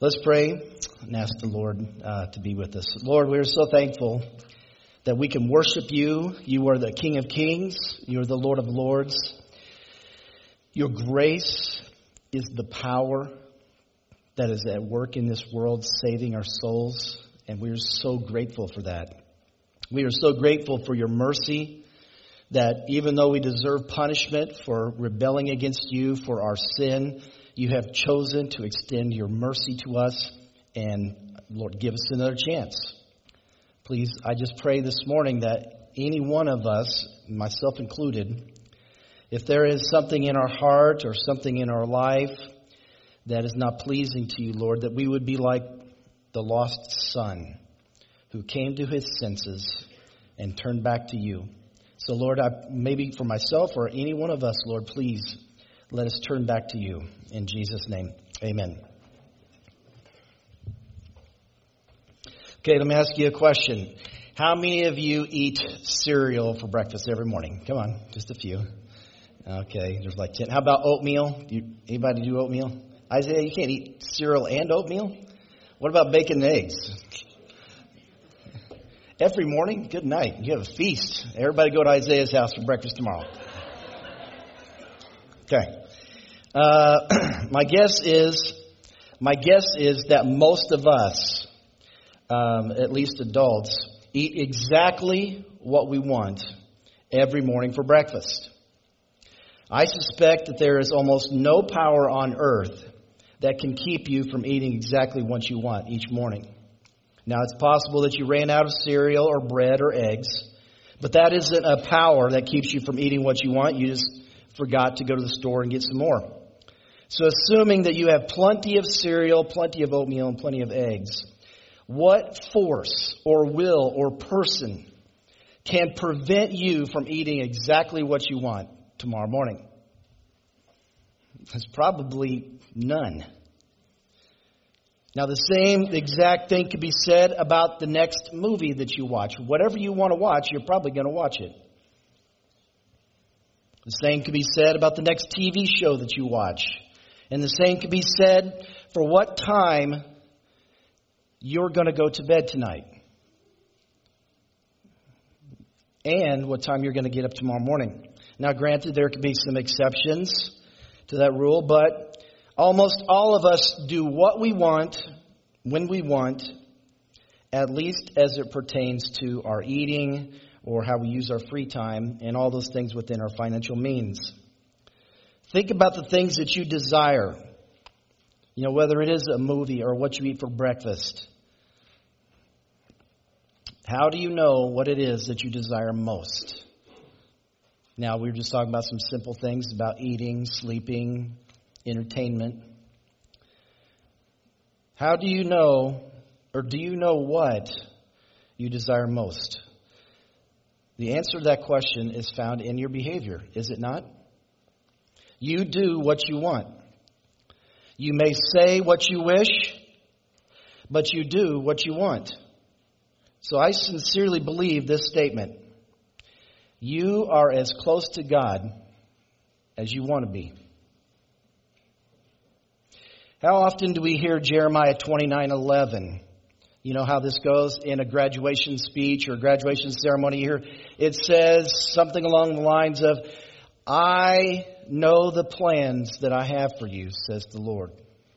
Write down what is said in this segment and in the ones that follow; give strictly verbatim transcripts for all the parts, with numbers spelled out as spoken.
Let's pray and ask the Lord uh, to be with us. Lord, we are so thankful that we can worship you. You are the King of Kings. You are the Lord of Lords. Your grace is the power that is at work in this world, saving our souls. And we are so grateful for that. We are so grateful for your mercy, that even though we deserve punishment for rebelling against you, for our sin, you have chosen to extend your mercy to us. And Lord, give us another chance. Please, I just pray this morning that any one of us, myself included, if there is something in our heart or something in our life that is not pleasing to you, Lord, that we would be like the lost son who came to his senses and turned back to you. So, Lord, I, maybe for myself or any one of us, Lord, please let us turn back to you. In Jesus' name, amen. Okay, let me ask you a question. How many of you eat cereal for breakfast every morning? Come on, just a few. Okay, there's like ten. How about oatmeal? Do you, anybody do oatmeal? Isaiah, you can't eat cereal and oatmeal? What about bacon and eggs? Every morning? Good night. You have a feast. Everybody go to Isaiah's house for breakfast tomorrow. Okay. Uh, my guess is, my guess is that most of us, um, at least adults, eat exactly what we want every morning for breakfast. I suspect that there is almost no power on earth that can keep you from eating exactly what you want each morning. Now, it's possible that you ran out of cereal or bread or eggs, but that isn't a power that keeps you from eating what you want. You just forgot to go to the store and get some more. So assuming that you have plenty of cereal, plenty of oatmeal, and plenty of eggs, what force or will or person can prevent you from eating exactly what you want tomorrow morning? There's probably none. Now, the same exact thing could be said about the next movie that you watch. Whatever you want to watch, you're probably going to watch it. The same could be said about the next T V show that you watch. And the same could be said for what time you're going to go to bed tonight. And what time you're going to get up tomorrow morning. Now, granted, there could be some exceptions to that rule, but almost all of us do what we want, when we want, at least as it pertains to our eating or how we use our free time and all those things within our financial means. Think about the things that you desire. You know, whether it is a movie or what you eat for breakfast. How do you know what it is that you desire most? Now, we were just talking about some simple things about eating, sleeping, entertainment. How do you know, or do you know what you desire most? The answer to that question is found in your behavior, is it not? You do what you want. You may say what you wish, but you do what you want. So I sincerely believe this statement. You are as close to God as you want to be. How often do we hear Jeremiah twenty-nine eleven? You know how this goes in a graduation speech or graduation ceremony here. It says something along the lines of, I know the plans that I have for you, says the Lord.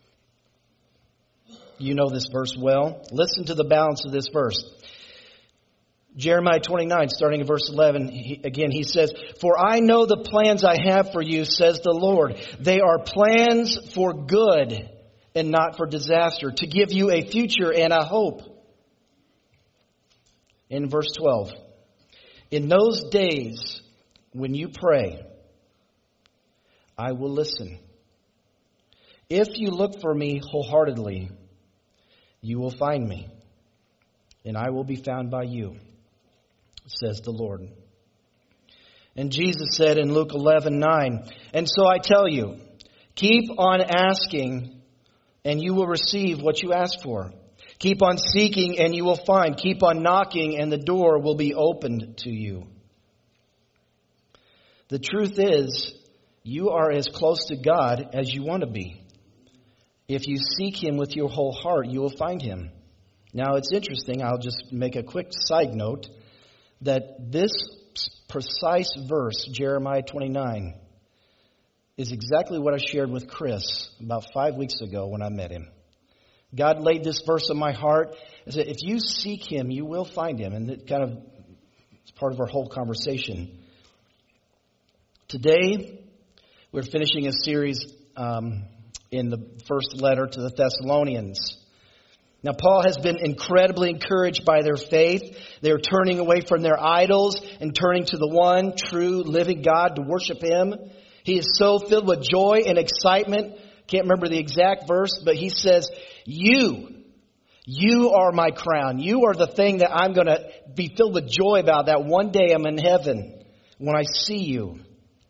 You know this verse well. Listen to the balance of this verse. Jeremiah twenty-nine, starting in verse eleven, he, again, he says, For I know the plans I have for you, says the Lord. They are plans for good and not for disaster, to give you a future and a hope. In verse twelve, in those days when you pray, I will listen. If you look for me wholeheartedly, you will find me, and I will be found by you, says the Lord. And Jesus said in Luke eleven nine, and so I tell you, keep on asking, and you will receive what you ask for. Keep on seeking, and you will find. Keep on knocking, and the door will be opened to you. The truth is, you are as close to God as you want to be. If you seek him with your whole heart, you will find him. Now, it's interesting. I'll just make a quick side note that this precise verse, Jeremiah twenty-nine, is exactly what I shared with Chris about five weeks ago when I met him. God laid this verse on my heart and said, if you seek him, you will find him. And it kind of it's part of our whole conversation. Today, we're finishing a series um, in the first letter to the Thessalonians. Now, Paul has been incredibly encouraged by their faith. They're turning away from their idols and turning to the one true living God to worship him. He is so filled with joy and excitement. Can't remember the exact verse, but he says, you, you are my crown. You are the thing that I'm going to be filled with joy about, that one day I'm in heaven when I see you.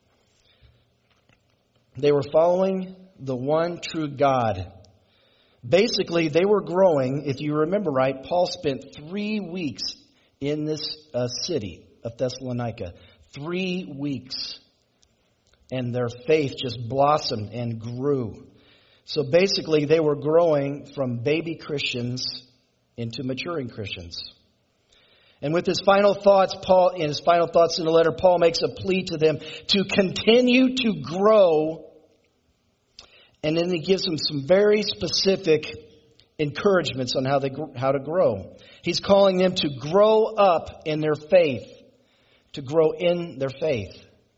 They were following the one true God. Basically, they were growing. If you remember right, Paul spent three weeks in this uh, city of Thessalonica. Three weeks. And their faith just blossomed and grew. So basically, they were growing from baby Christians into maturing Christians. And with his final thoughts, Paul, in his final thoughts in the letter, Paul makes a plea to them to continue to grow. And then he gives them some very specific encouragements on how they how to grow. He's calling them to grow up in their faith, to grow in their faith.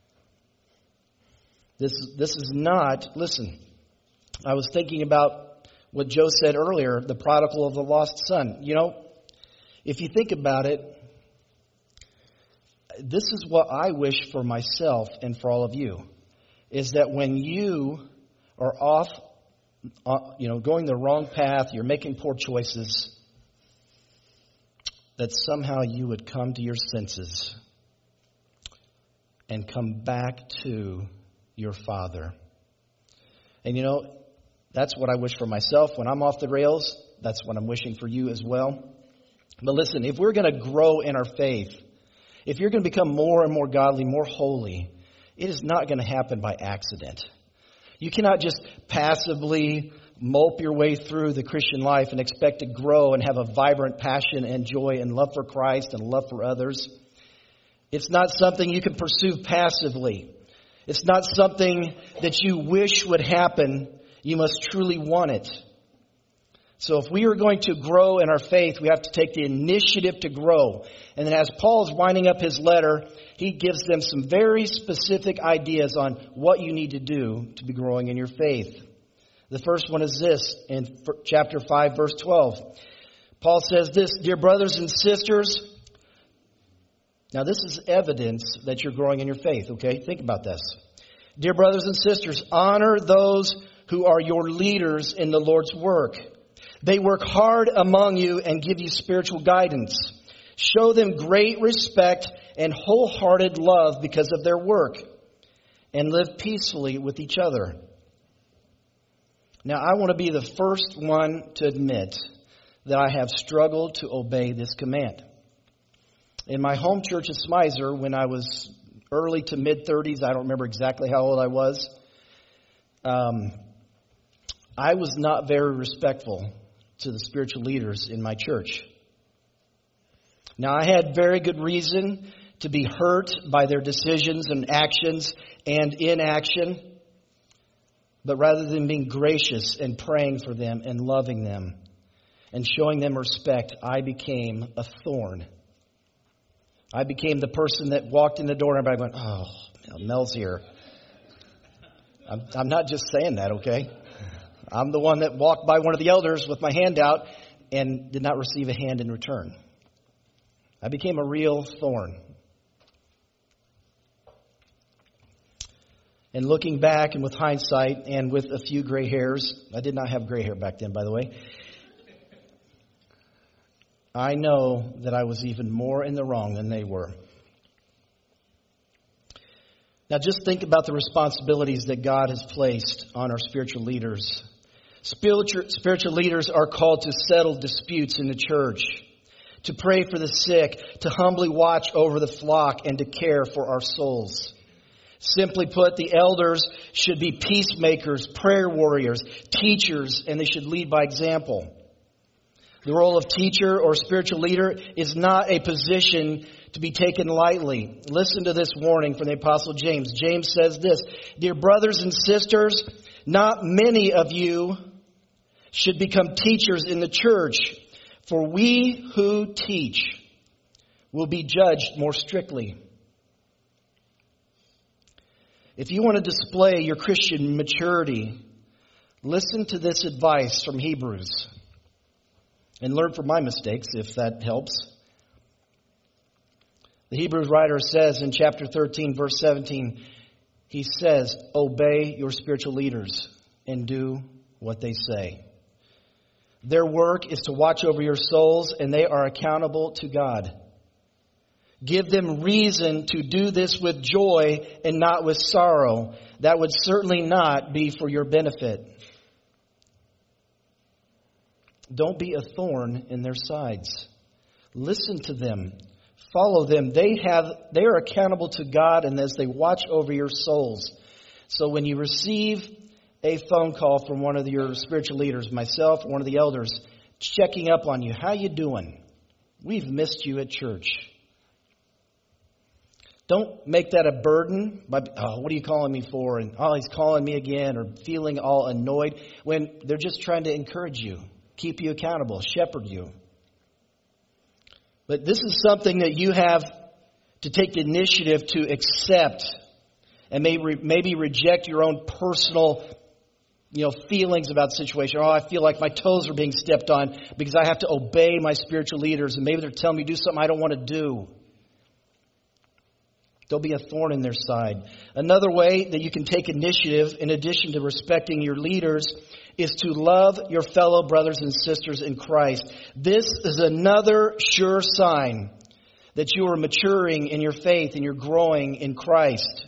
This this is not, listen, I was thinking about what Joe said earlier, the prodigal of the lost son. You know, if you think about it, this is what I wish for myself and for all of you, is that when you are off, uh, you know, going the wrong path, you're making poor choices, that somehow you would come to your senses and come back to your Father. And you know, that's what I wish for myself when I'm off the rails. That's what I'm wishing for you as well. But listen, if we're going to grow in our faith, if you're going to become more and more godly, more holy, it is not going to happen by accident. You cannot just passively mope your way through the Christian life and expect to grow and have a vibrant passion and joy and love for Christ and love for others. It's not something you can pursue passively. It's not something that you wish would happen. You must truly want it. So if we are going to grow in our faith, we have to take the initiative to grow. And then as Paul is winding up his letter, he gives them some very specific ideas on what you need to do to be growing in your faith. The first one is this, in chapter five, verse twelve. Paul says this, dear brothers and sisters. Now this is evidence that you're growing in your faith, okay? Think about this. Dear brothers and sisters, honor those who are your leaders in the Lord's work. They work hard among you and give you spiritual guidance. Show them great respect and wholehearted love because of their work, and live peacefully with each other. Now, I want to be the first one to admit that I have struggled to obey this command. In my home church at Smizer, when I was early to mid-thirties, I don't remember exactly how old I was, um, I was not very respectful to the spiritual leaders in my church. Now, I had very good reason to be hurt by their decisions and actions and inaction. But rather than being gracious and praying for them and loving them and showing them respect, I became a thorn. I became the person that walked in the door and everybody went, oh, Mel's here. I'm, I'm not just saying that, okay? I'm the one that walked by one of the elders with my hand out and did not receive a hand in return. I became a real thorn. And looking back and with hindsight and with a few gray hairs, I did not have gray hair back then, by the way, I know that I was even more in the wrong than they were. Now just think about the responsibilities that God has placed on our spiritual leaders. Spiritual, spiritual leaders are called to settle disputes in the church, to pray for the sick, to humbly watch over the flock, and to care for our souls. Simply put, the elders should be peacemakers, prayer warriors, teachers, and they should lead by example. The role of teacher or spiritual leader is not a position to be taken lightly. Listen to this warning from the Apostle James. James says this, "Dear brothers and sisters, not many of you should become teachers in the church, for we who teach will be judged more strictly." If you want to display your Christian maturity, listen to this advice from Hebrews and learn from my mistakes if that helps. The Hebrews writer says in chapter thirteen, verse seventeen, he says, "Obey your spiritual leaders and do what they say. Their work is to watch over your souls, and they are accountable to God. Give them reason to do this with joy and not with sorrow. That would certainly not be for your benefit. Don't be a thorn in their sides. Listen to them. Follow them. They have, they are accountable to God, and as they watch over your souls." So when you receive a phone call from one of your spiritual leaders, myself, or one of the elders, checking up on you, "How you doing? We've missed you at church." Don't make that a burden by, "Oh, what are you calling me for?" And, "Oh, he's calling me again," or feeling all annoyed, when they're just trying to encourage you, keep you accountable, shepherd you. But this is something that you have to take the initiative to accept and maybe, maybe reject your own personal, you know, feelings about the situation. "Oh, I feel like my toes are being stepped on because I have to obey my spiritual leaders, and maybe they're telling me to do something I don't want to do." Don't be a thorn in their side. Another way that you can take initiative, in addition to respecting your leaders, is to love your fellow brothers and sisters in Christ. This is another sure sign that you are maturing in your faith and you're growing in Christ.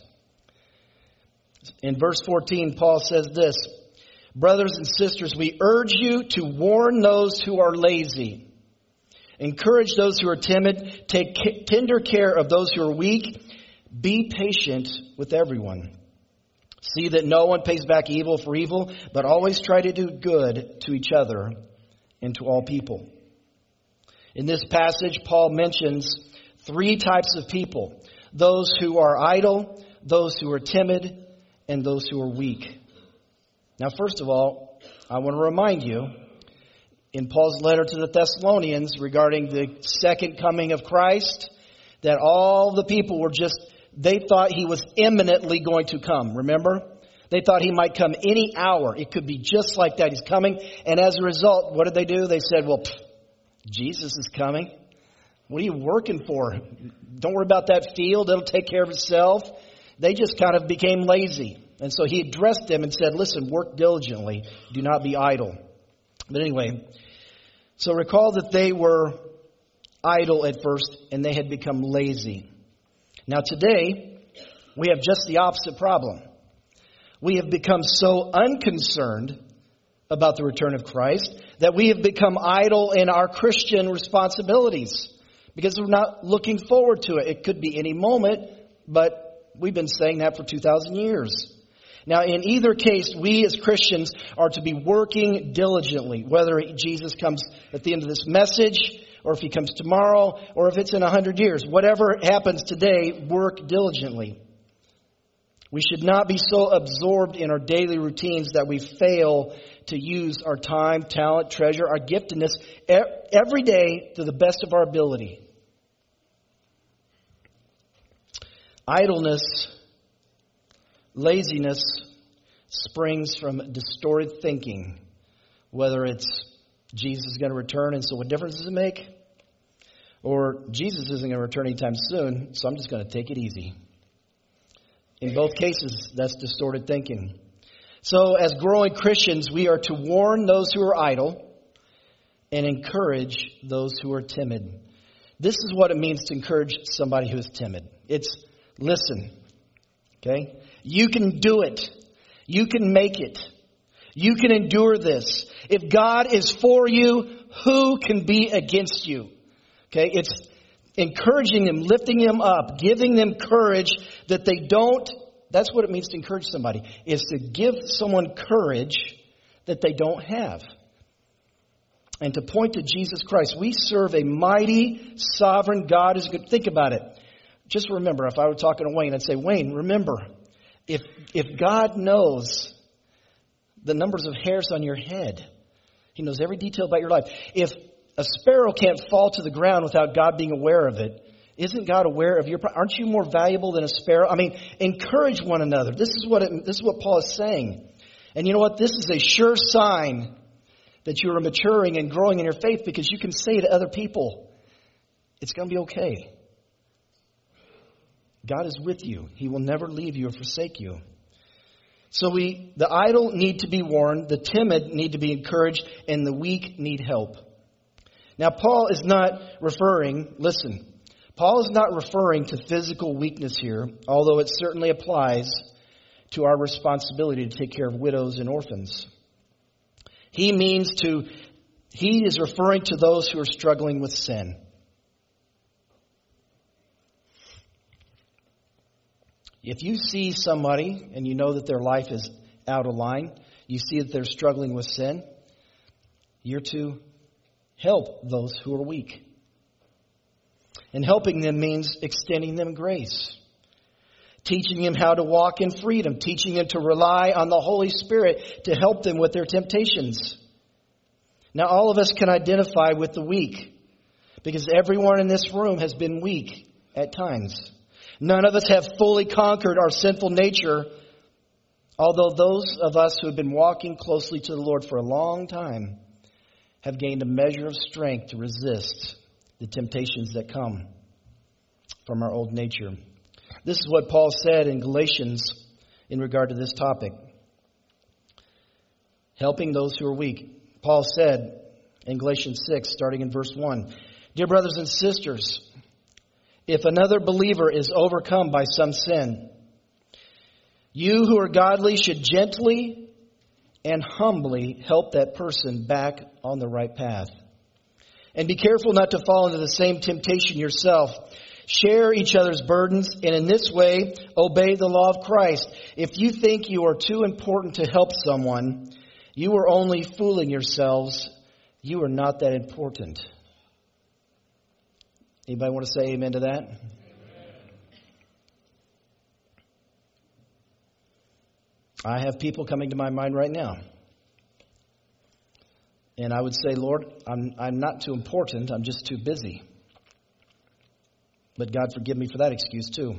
In verse fourteen, Paul says this, "Brothers and sisters, we urge you to warn those who are lazy. Encourage those who are timid. Take tender care of those who are weak. Be patient with everyone. See that no one pays back evil for evil, but always try to do good to each other and to all people." In this passage, Paul mentions three types of people: those who are idle, those who are timid, and those who are weak. Now, first of all, I want to remind you, in Paul's letter to the Thessalonians regarding the second coming of Christ, that all the people were just, they thought he was imminently going to come. Remember? They thought he might come any hour. It could be just like that. He's coming. And as a result, what did they do? They said, "Well, pff, Jesus is coming. What are you working for? Don't worry about that field. It'll take care of itself." They just kind of became lazy. And so he addressed them and said, "Listen, work diligently. Do not be idle." But anyway, so recall that they were idle at first and they had become lazy. Now today, we have just the opposite problem. We have become so unconcerned about the return of Christ that we have become idle in our Christian responsibilities because we're not looking forward to it. It could be any moment, but we've been saying that for two thousand years. Now, in either case, we as Christians are to be working diligently, whether Jesus comes at the end of this message, or if he comes tomorrow, or if it's in a hundred years. Whatever happens today, work diligently. We should not be so absorbed in our daily routines that we fail to use our time, talent, treasure, our giftedness every day to the best of our ability. Idleness, laziness springs from distorted thinking, whether it's Jesus is going to return, and so what difference does it make? Or Jesus isn't going to return anytime soon, so I'm just going to take it easy. In both cases, that's distorted thinking. So as growing Christians, we are to warn those who are idle and encourage those who are timid. This is what it means to encourage somebody who is timid. It's listen, okay? You can do it. You can make it. You can endure this. If God is for you, who can be against you? Okay, it's encouraging them, lifting them up, giving them courage that they don't That's what it means to encourage somebody, is to give someone courage that they don't have. And to point to Jesus Christ. We serve a mighty, sovereign God. Is good. Think about it. Just remember, if I were talking to Wayne, I'd say, Wayne, remember, if if God knows the numbers of hairs on your head, He knows every detail about your life. If a sparrow can't fall to the ground without God being aware of it, isn't God aware of your? Aren't you more valuable than a sparrow? I mean, encourage one another. This is what it, this is what Paul is saying. And you know what? This is a sure sign that you are maturing and growing in your faith, because you can say to other people, it's going to be okay. God is with you. He will never leave you or forsake you. So we, the idle need to be warned, the timid need to be encouraged, and the weak need help. Now, Paul is not referring, listen, Paul is not referring to physical weakness here, although it certainly applies to our responsibility to take care of widows and orphans. He means to, he is referring to those who are struggling with sin. If you see somebody and you know that their life is out of line, you see that they're struggling with sin, you're to help those who are weak. And helping them means extending them grace. Teaching them how to walk in freedom. Teaching them to rely on the Holy Spirit to help them with their temptations. Now, all of us can identify with the weak, because everyone in this room has been weak at times. None of us have fully conquered our sinful nature, although those of us who have been walking closely to the Lord for a long time have gained a measure of strength to resist the temptations that come from our old nature. This is what Paul said in Galatians in regard to this topic. Helping those who are weak. Paul said in Galatians six, starting in verse one, Dear brothers and sisters, if another believer is overcome by some sin, you who are godly should gently and humbly help that person back on the right path. And be careful not to fall into the same temptation yourself. Share each other's burdens, and in this way, obey the law of Christ. If you think you are too important to help someone, you are only fooling yourselves. You are not that important. Anybody want to say amen to that? Amen. I have people coming to my mind right now. And I would say, Lord, I'm, I'm not too important. I'm just too busy. But God forgive me for that excuse too.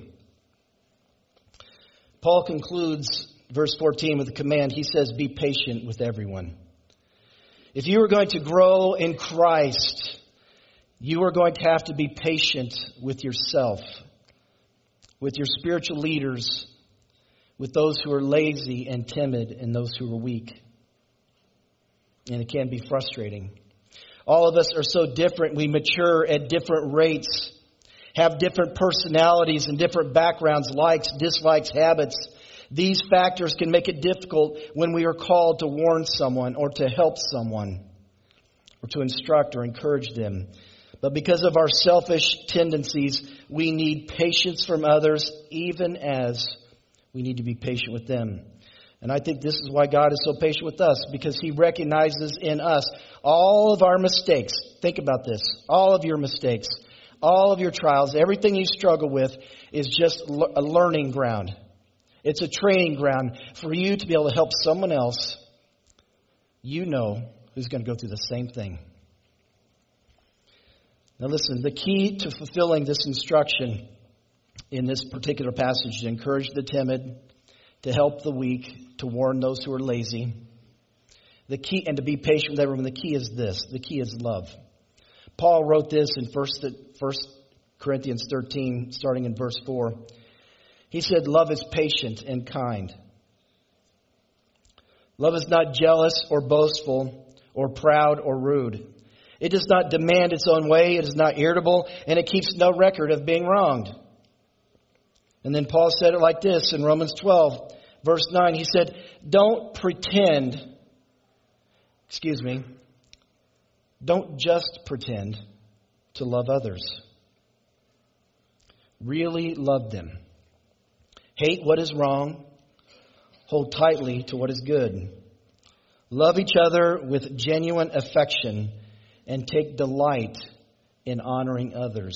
Paul concludes verse fourteen with a command. He says, be patient with everyone. If you are going to grow in Christ, you are going to have to be patient with yourself, with your spiritual leaders, with those who are lazy and timid and those who are weak. And it can be frustrating. All of us are so different. We mature at different rates, have different personalities and different backgrounds, likes, dislikes, habits. These factors can make it difficult when we are called to warn someone or to help someone or to instruct or encourage them. But because of our selfish tendencies, we need patience from others, even as we need to be patient with them. And I think this is why God is so patient with us, because He recognizes in us all of our mistakes. Think about this. All of your mistakes, all of your trials, everything you struggle with is just a learning ground. It's a training ground for you to be able to help someone else you know who's going to go through the same thing. Now listen, the key to fulfilling this instruction in this particular passage, to encourage the timid, to help the weak, to warn those who are lazy, the key, and to be patient with everyone, the key is this. The key is love. Paul wrote this in First Corinthians thirteen, starting in verse four. He said, love is patient and kind. Love is not jealous or boastful or proud or rude. It does not demand its own way. It is not irritable, and it keeps no record of being wronged. And then Paul said it like this in Romans twelve, verse nine. He said, don't pretend, excuse me, don't just pretend to love others. Really love them. Hate what is wrong. Hold tightly to what is good. Love each other with genuine affection and take delight in honoring others.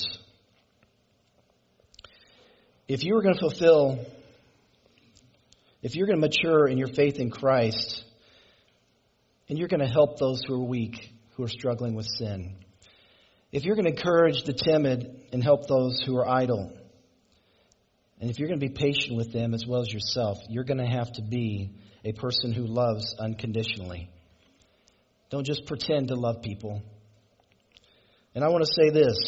If you were going to fulfill, if you're going to mature in your faith in Christ, and you're going to help those who are weak, who are struggling with sin, if you're going to encourage the timid and help those who are idle, and if you're going to be patient with them as well as yourself, you're going to have to be a person who loves unconditionally. Don't just pretend to love people. And I want to say this.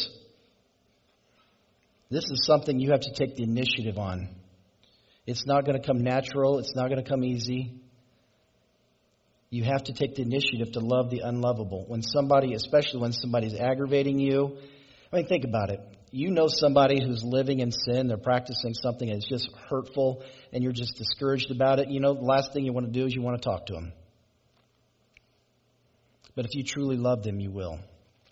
This is something you have to take the initiative on. It's not going to come natural. It's not going to come easy. You have to take the initiative to love the unlovable. When somebody, especially when somebody's aggravating you, I mean, think about it. You know somebody who's living in sin, they're practicing something that's just hurtful, and you're just discouraged about it. You know, the last thing you want to do is you want to talk to them. But if you truly love them, you will.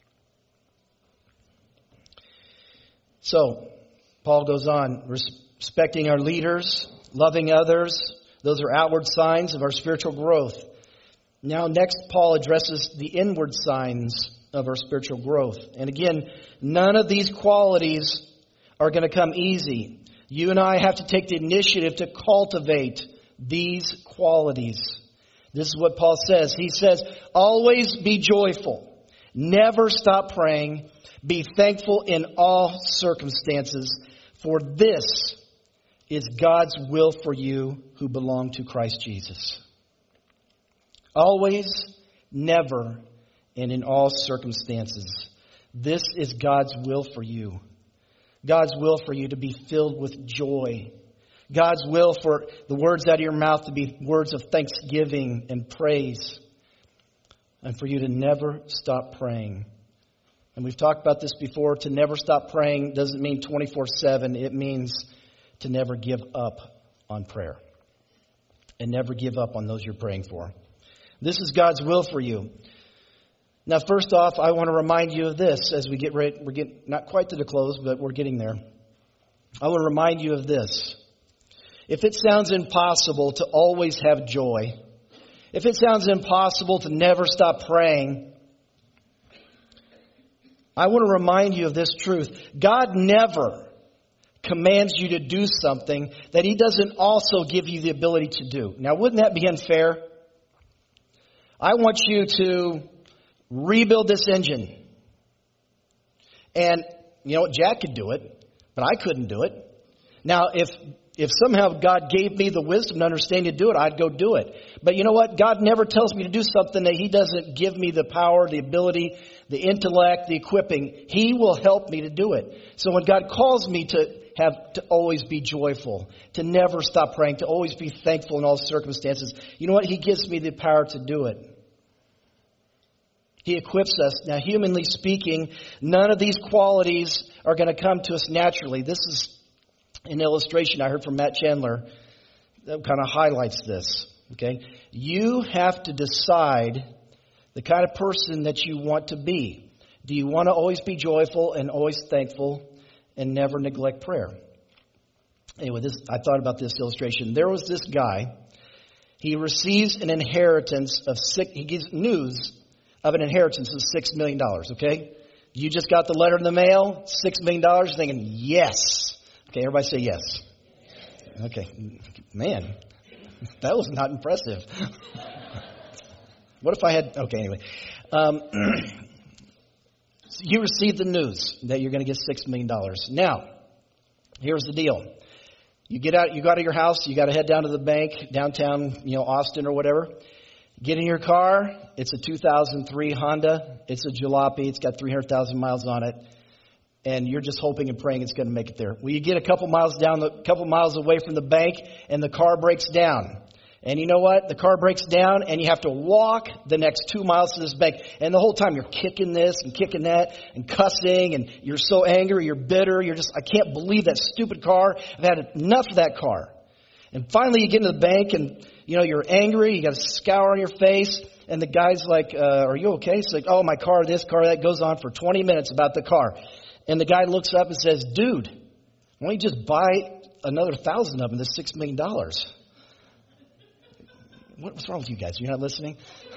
So, Paul goes on, respecting our leaders, loving others. Those are outward signs of our spiritual growth. Now, next, Paul addresses the inward signs of our spiritual growth. And again, none of these qualities are going to come easy. You and I have to take the initiative to cultivate these qualities. This is what Paul says. He says, always be joyful. Never stop praying. Be thankful in all circumstances, for this is God's will for you who belong to Christ Jesus. Always, never, and in all circumstances. This is God's will for you. God's will for you to be filled with joy. God's will for the words out of your mouth to be words of thanksgiving and praise. And for you to never stop praying. And we've talked about this before. To never stop praying doesn't mean twenty-four seven. It means to never give up on prayer. And never give up on those you're praying for. This is God's will for you. Now, first off, I want to remind you of this as we get ready. We're getting not quite to the close, but we're getting there. I want to remind you of this. If it sounds impossible to always have joy, if it sounds impossible to never stop praying, I want to remind you of this truth. God never commands you to do something that He doesn't also give you the ability to do. Now, wouldn't that be unfair? I want you to rebuild this engine. And, you know, Jack could do it, but I couldn't do it. Now, if if somehow God gave me the wisdom and understanding to do it, I'd go do it. But you know what? God never tells me to do something that He doesn't give me the power, the ability, the intellect, the equipping. He will help me to do it. So when God calls me to have to always be joyful, to never stop praying, to always be thankful in all circumstances, you know what? He gives me the power to do it. He equips us. Now, humanly speaking, none of these qualities are going to come to us naturally. This is an illustration I heard from Matt Chandler that kind of highlights this. Okay, you have to decide the kind of person that you want to be. Do you want to always be joyful and always thankful and never neglect prayer? Anyway, this I thought about this illustration. There was this guy. He receives an inheritance of six. He gives news of an inheritance of six million dollars. Okay, you just got the letter in the mail, six million dollars. Thinking yes. Okay, everybody say yes. Okay, man, that was not impressive. What if I had, okay, anyway. Um, you received the news that you're going to get six million dollars. Now, here's the deal. You get out, you go out of your house, you got to head down to the bank, downtown, you know, Austin or whatever. Get in your car. It's a two thousand three Honda. It's a jalopy. It's got three hundred thousand miles on it. And you're just hoping and praying it's going to make it there. Well, you get a couple miles down, a couple miles away from the bank, and the car breaks down. And you know what? The car breaks down, and you have to walk the next two miles to this bank. And the whole time you're kicking this and kicking that and cussing, and you're so angry, you're bitter. You're just, I can't believe that stupid car. I've had enough of that car. And finally you get into the bank, and you know you're angry. You got a scour on your face, and the guy's like, uh, "Are you okay?" It's like, "Oh, my car, this car, that." Goes on for twenty minutes about the car. And the guy looks up and says, "Dude, why don't you just buy another thousand of them. That's six million dollars. What's wrong with you guys? You're not listening?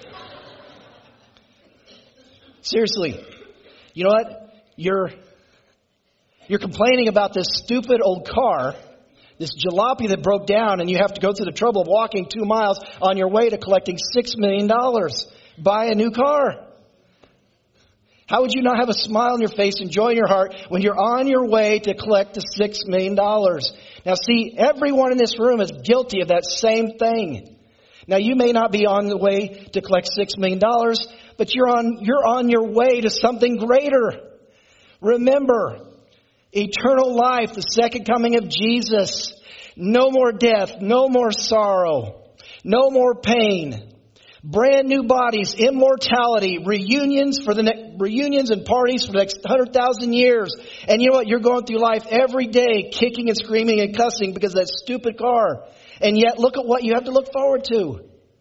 Seriously. You know what? You're, you're complaining about this stupid old car, this jalopy that broke down, and you have to go through the trouble of walking two miles on your way to collecting six million dollars. Buy a new car. How would you not have a smile on your face and joy in your heart when you're on your way to collect the six million dollars? Now see, everyone in this room is guilty of that same thing. Now you may not be on the way to collect six million dollars, but you're on, you're on your way to something greater. Remember, eternal life, the second coming of Jesus. No more death, no more sorrow, no more pain. Brand new bodies, immortality, reunions for the ne- reunions and parties for the next hundred thousand years. And you know what? You're going through life every day, kicking and screaming and cussing because of that stupid car. And yet, look at what you have to look forward to.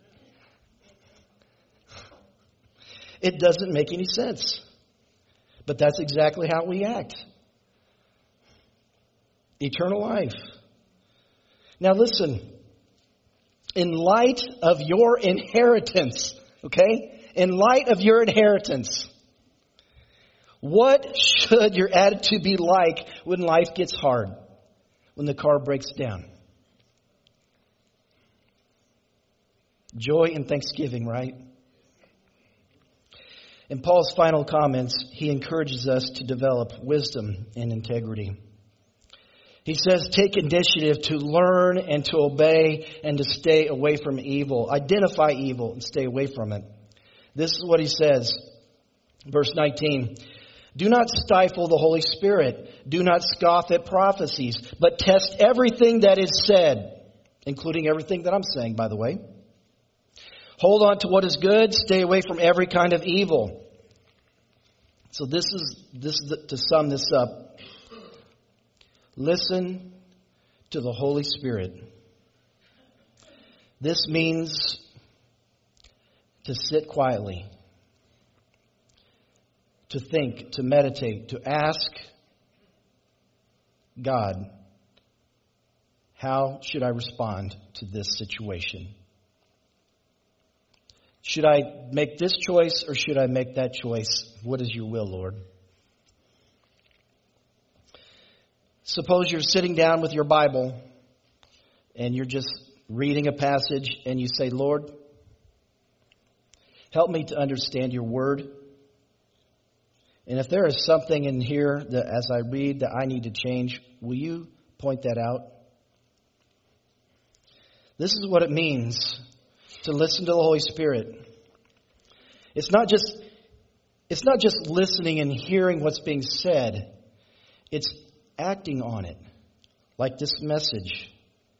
It doesn't make any sense. But that's exactly how we act. Eternal life. Now listen. In light of your inheritance, okay? In light of your inheritance, what should your attitude be like when life gets hard? When the car breaks down? Joy and thanksgiving, right? In Paul's final comments, he encourages us to develop wisdom and integrity. He says, take initiative to learn and to obey and to stay away from evil. Identify evil and stay away from it. This is what he says. Verse nineteen. Do not stifle the Holy Spirit. Do not scoff at prophecies, but test everything that is said, including everything that I'm saying, by the way. Hold on to what is good. Stay away from every kind of evil. So this is, this is the, to sum this up. Listen to the Holy Spirit. This means to sit quietly, to think, to meditate, to ask God, how should I respond to this situation? Should I make this choice or should I make that choice? What is your will, Lord? Suppose you're sitting down with your Bible and you're just reading a passage and you say, Lord, help me to understand your word. And if there is something in here that as I read that I need to change, will you point that out? This is what it means to listen to the Holy Spirit. It's not just, it's not just listening and hearing what's being said. It's acting on it, like this message.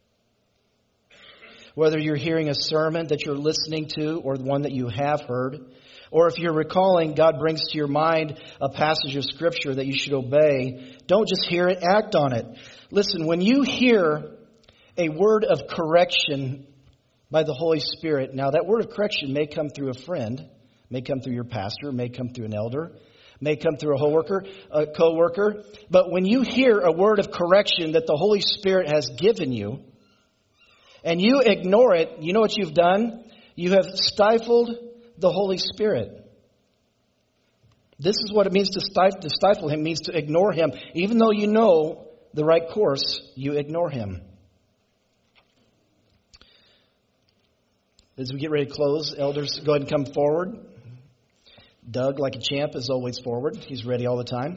Whether you're hearing a sermon that you're listening to or the one that you have heard, or if you're recalling, God brings to your mind a passage of Scripture that you should obey, don't just hear it, act on it. Listen, when you hear a word of correction by the Holy Spirit, now that word of correction may come through a friend, may come through your pastor, may come through an elder, may come through a co-worker, a co-worker. But when you hear a word of correction that the Holy Spirit has given you, and you ignore it, you know what you've done? You have stifled the Holy Spirit. This is what it means to stifle, to stifle Him, means to ignore Him. Even though you know the right course, you ignore Him. As we get ready to close, elders, go ahead and come forward. Doug, like a champ, is always forward. He's ready all the time.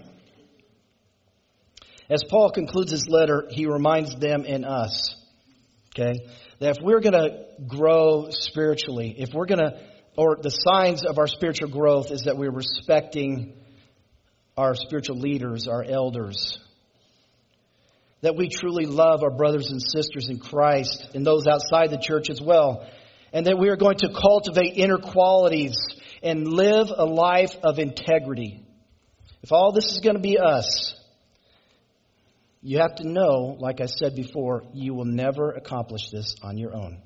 As Paul concludes his letter, he reminds them and us, okay, that if we're going to grow spiritually, if we're going to, or the signs of our spiritual growth is that we're respecting our spiritual leaders, our elders, that we truly love our brothers and sisters in Christ and those outside the church as well, and that we are going to cultivate inner qualities and live a life of integrity. If all this is going to be us, you have to know, like I said before, you will never accomplish this on your own.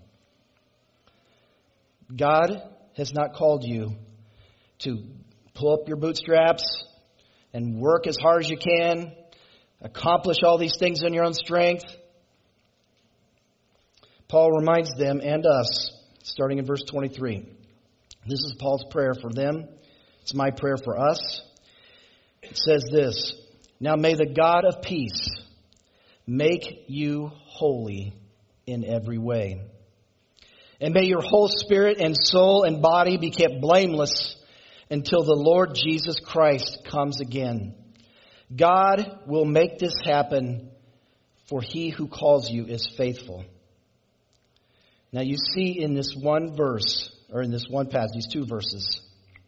God has not called you to pull up your bootstraps and work as hard as you can, accomplish all these things in your own strength. Paul reminds them and us, starting in verse twenty-three. This is Paul's prayer for them. It's my prayer for us. It says this, "Now may the God of peace make you holy in every way. And may your whole spirit and soul and body be kept blameless until the Lord Jesus Christ comes again. God will make this happen, for he who calls you is faithful." Now you see in this one verse, or in this one passage, these two verses,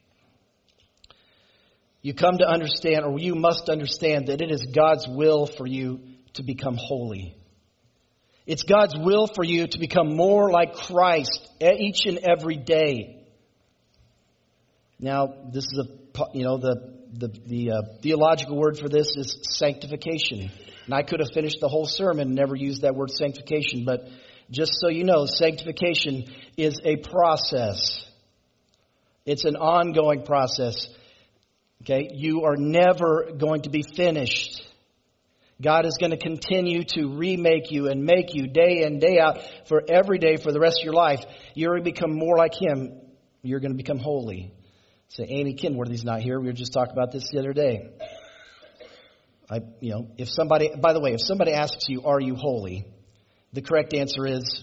you come to understand, or you must understand, that it is God's will for you to become holy. It's God's will for you to become more like Christ each and every day. Now, this is a, you know, the the, the uh, theological word for this is sanctification. And I could have finished the whole sermon and never used that word sanctification, but just so you know, sanctification is a process. It's an ongoing process. Okay, you are never going to be finished. God is going to continue to remake you and make you day in, day out, for every day for the rest of your life. You're going to become more like Him. You're going to become holy. Say, Amy Kinworthy's not here. We were just talking about this the other day. I, you know, if somebody, by the way, if somebody asks you, "Are you holy?" the correct answer is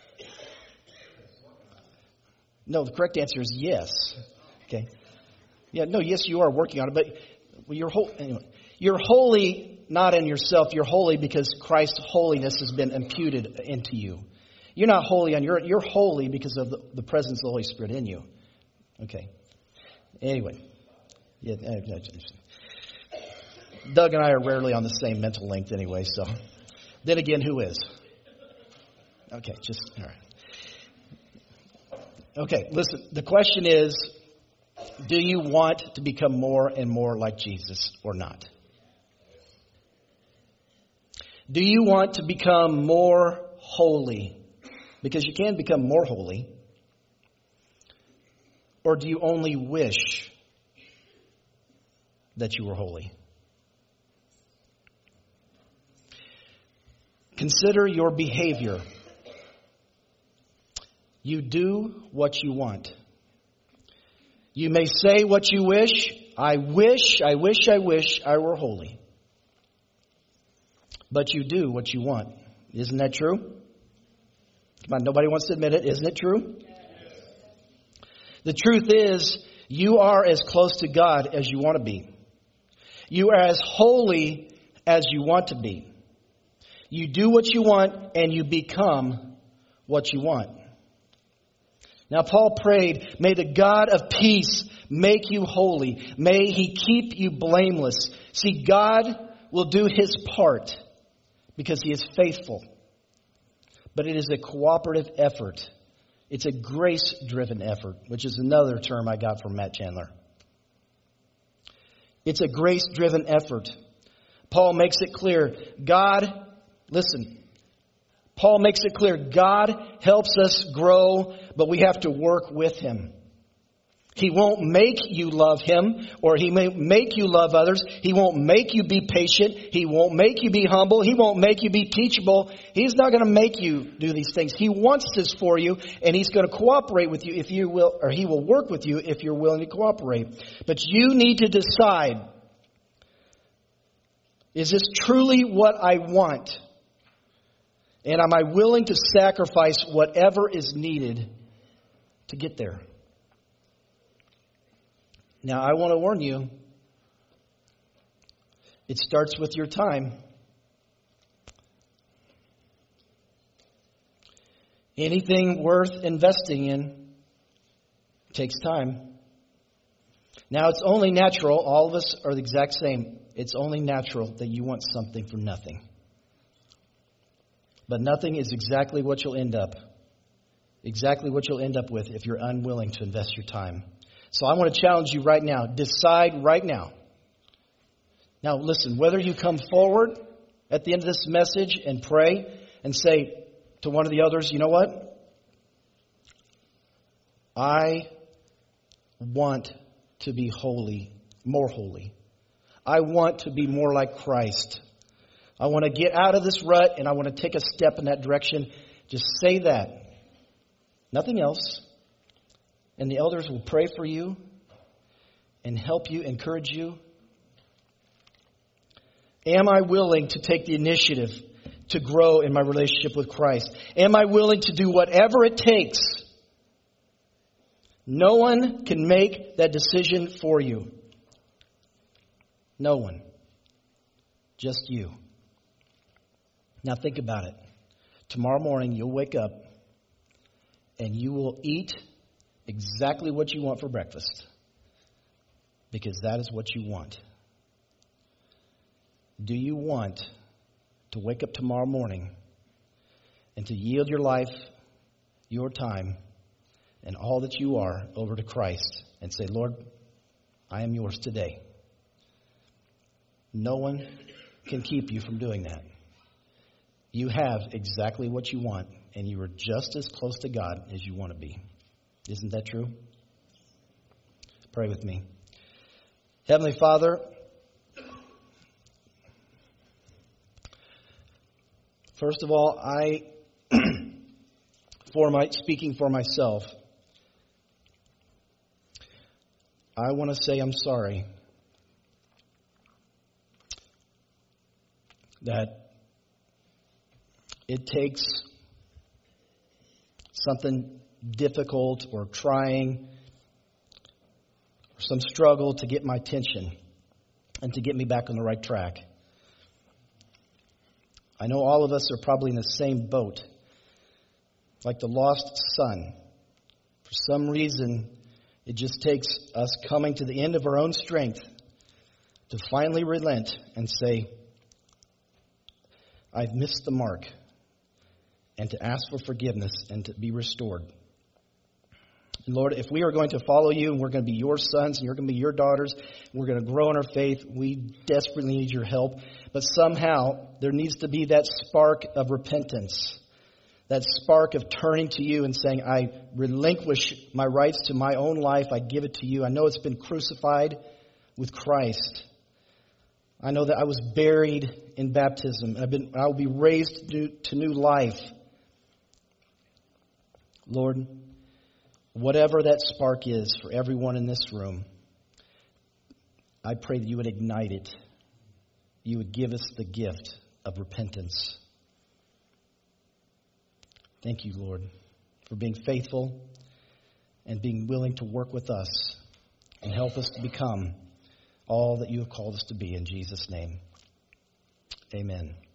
no. The correct answer is yes. Okay. Yeah. No. Yes, you are working on it, but you're whole. Anyway, you're holy. Not in yourself, you're holy because Christ's holiness has been imputed into you. You're not holy on your, you're holy because of the, the presence of the Holy Spirit in you. Okay. Anyway. Yeah, Doug and I are rarely on the same mental length anyway, so. Then again, who is? Okay, just, all right. Okay, listen, the question is, do you want to become more and more like Jesus or not? Do you want to become more holy? Because you can become more holy. Or do you only wish that you were holy? Consider your behavior. You do what you want. You may say what you wish. I wish, I wish, I wish I were holy. But you do what you want. Isn't that true? Come on, nobody wants to admit it. Isn't it true? Yes. The truth is, you are as close to God as you want to be. You are as holy as you want to be. You do what you want and you become what you want. Now, Paul prayed, "May the God of peace make you holy. May He keep you blameless." See, God will do His part, because He is faithful. But it is a cooperative effort. It's a grace-driven effort, which is another term I got from Matt Chandler. It's a grace-driven effort. Paul makes it clear. God, listen, Paul makes it clear. God helps us grow, but we have to work with Him. He won't make you love Him, or He may make you love others. He won't make you be patient. He won't make you be humble. He won't make you be teachable. He's not going to make you do these things. He wants this for you, and He's going to cooperate with you if you will, or He will work with you if you're willing to cooperate. But you need to decide, is this truly what I want? And am I willing to sacrifice whatever is needed to get there? Now, I want to warn you, it starts with your time. Anything worth investing in takes time. Now, it's only natural, all of us are the exact same. It's only natural that you want something for nothing. But nothing is exactly what you'll end up. Exactly what you'll end up with if you're unwilling to invest your time. So I want to challenge you right now. Decide right now. Now listen, whether you come forward at the end of this message and pray and say to one of the others, you know what? I want to be holy, more holy. I want to be more like Christ. I want to get out of this rut and I want to take a step in that direction. Just say that. Nothing else. And the elders will pray for you and help you, encourage you. Am I willing to take the initiative to grow in my relationship with Christ? Am I willing to do whatever it takes? No one can make that decision for you. No one. Just you. Now think about it. Tomorrow morning you'll wake up and you will eat exactly what you want for breakfast. Because that is what you want. Do you want to wake up tomorrow morning and to yield your life, your time, and all that you are over to Christ and say, Lord, I am yours today? No one can keep you from doing that. You have exactly what you want, and you are just as close to God as you want to be. Isn't that true? Pray with me. Heavenly Father, first of all, I, for my speaking for myself, I want to say I'm sorry that it takes something difficult or trying or some struggle to get my attention and to get me back on the right track. I know all of us are probably in the same boat, like the lost son. For some reason, it just takes us coming to the end of our own strength to finally relent and say, I've missed the mark, and to ask for forgiveness and to be restored. And Lord, if we are going to follow you and we're going to be your sons and you're going to be your daughters, and we're going to grow in our faith, we desperately need your help. But somehow there needs to be that spark of repentance, that spark of turning to you and saying, I relinquish my rights to my own life. I give it to you. I know it's been crucified with Christ. I know that I was buried in baptism. I've been, I will be raised to, to new life. Lord, whatever that spark is for everyone in this room, I pray that you would ignite it. You would give us the gift of repentance. Thank you, Lord, for being faithful and being willing to work with us and help us to become all that you have called us to be. In Jesus' name, amen.